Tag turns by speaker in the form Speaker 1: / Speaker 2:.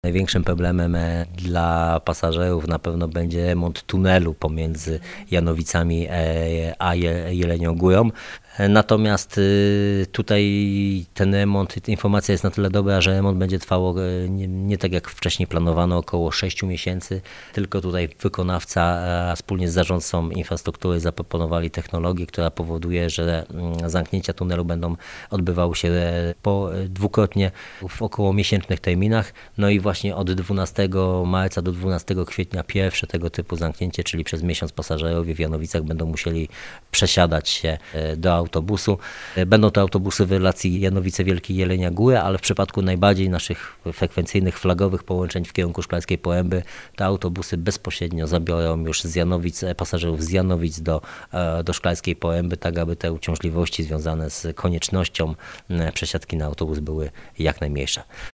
Speaker 1: Największym problemem dla pasażerów na pewno będzie remont tunelu pomiędzy Janowicami a Jelenią Górą. Natomiast tutaj ten remont, informacja jest na tyle dobra, że remont będzie trwał nie tak jak wcześniej planowano, około 6 miesięcy, tylko tutaj wykonawca wspólnie z zarządcą infrastruktury zaproponowali technologię, która powoduje, że zamknięcia tunelu będą odbywały się dwukrotnie w około miesięcznych terminach. No i właśnie od 12 marca do 12 kwietnia pierwsze tego typu zamknięcie, czyli przez miesiąc pasażerowie w Janowicach będą musieli przesiadać się do autobusu. Będą to autobusy w relacji Janowice Wielkie Jelenia Góra, ale w przypadku najbardziej naszych frekwencyjnych, flagowych połączeń w kierunku Szklarskiej Poręby te autobusy bezpośrednio zabiorą już z Janowic, pasażerów z Janowic do Szklarskiej Poręby, tak aby te uciążliwości związane z koniecznością przesiadki na autobus były jak najmniejsze.